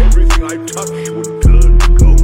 Everything I touch would turn to gold.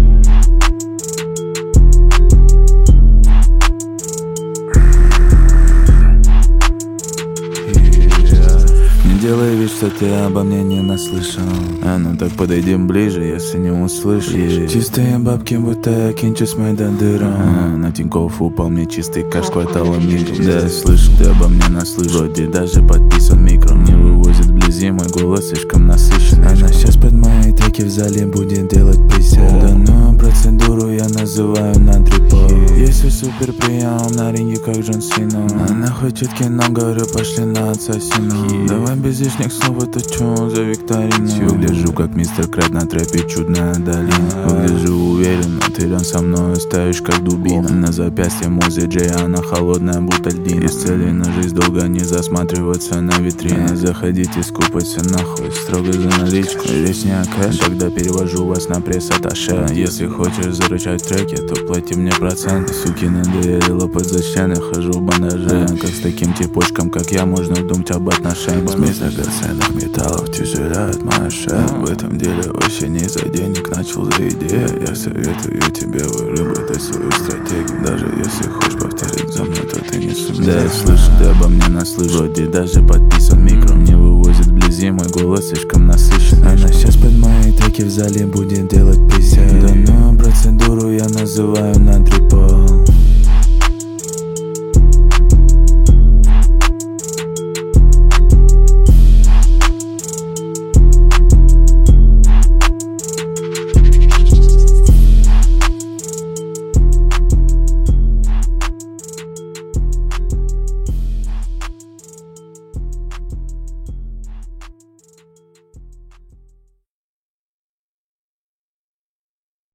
Не делай вид, что ты обо мне не наслышал. Ну так подойдем ближе, если не услышишь. Чистые бабки, будто я кинчу с Майдандыром. На Тинькофф упал мне чистый кэш, хватало мигом. Да, я слышу, ты обо мне наслышал. Вроде даже подписан микро. Не вывозит вблизи, мой голос слишком насыщенный. Она сейчас под мои треки в зале будет делать присяд. Данную процедуру я называю на трипо. Если супер прием на ринге, как Джон Сина. Она хочет кино, говорю, пошли на ассасину. Давай без лишних слов, это чё за викторину? Выгляжу как мистер Крэд на трэпе, чудная долина. Выгляжу уверенно, ты рядом со мной стоишь как дубина. На запястье музы Джей, она холодная, будто льдина. Из цели на жизнь долго не засматриваться на витрины. Заходите, скупайте нахуй, строго за наличку. Здесь не кэш, тогда перевожу вас на пресс-атташе. Если хочешь зарычать в треке, то плати мне проценты. Суки, надоели лопать за стены, хожу в бандаже. Как с таким типочком, как я, можно думать об отношениях. Смесь драгоценных металлов тяжеляет моя шея. В этом деле вообще не за денег, начал за идею. Я советую тебе выработать свою стратегию. Даже если хочешь повторить за мной, то ты не сумеешь. Да, я слышу, ты обо мне наслышал. Вроде даже подписан микро. Не вывозит вблизи, мой голос слишком насыщенный. Она сейчас под мои треки в зале будет делать присяд. Данную процедуру я называю на трипо.